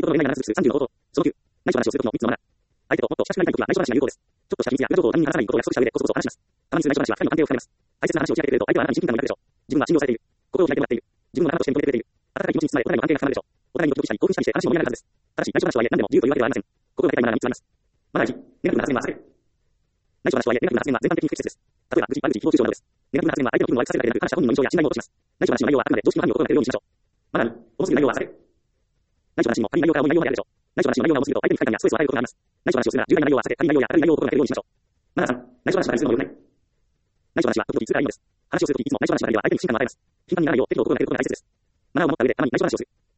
の上ない話す30の冒頭。その9。内緒話をするときの3つのマナー。相手ともっと親しくなりたいときは内緒話が有効です。ちょっとした秘密や裏情報を他人に話さないことを約束した上でこそこそ話します。たまに内緒話は二人の関係を深めます。大切な話を打ち明けてくれると相手はあなたに親近感が抱くでしょう。自分は信用されている。心を開いてもらっている。自分の仲間として認めてくれている。温かい気持ちに包まれお互いの関係が深まるでしょう。お互いにドキドキしたり興奮したりして話も盛り上がるはずです。ただし内緒話とはいえ何でも自由というわけではありません。心がけたいマナーが3つあります。マナー1、ネガティブな発言は避ける。内緒話とはいえネガティブな発言は全般的に不適切です。例えば愚痴、悪口、誹謗中傷などです。ネガティブな発言は相手の気分を悪くさせるだけでなく感謝本人の印象や信頼を落とします。内緒話の内容はあくまで常識の範囲を心がけるようにしましょう。マナー2、重すぎる内容は避ける。内緒話にも軽い内容から重い内容まであるでしょう。内緒話の内容が重すぎると相手に不快感やストレスを与えることがあります。内緒話をするなら重大な内容は避け、軽い内容や軽い内容を心がけるようにしましょう。マナー3、内緒話ばかりするのも良くない。内緒話は時々痛いのです。話をするときいつも内緒話ばかりでは相手に不信感を与えます。頻繁にならないよう適度を心がけることが大切です。マナーを守った上でたまに内緒話をする。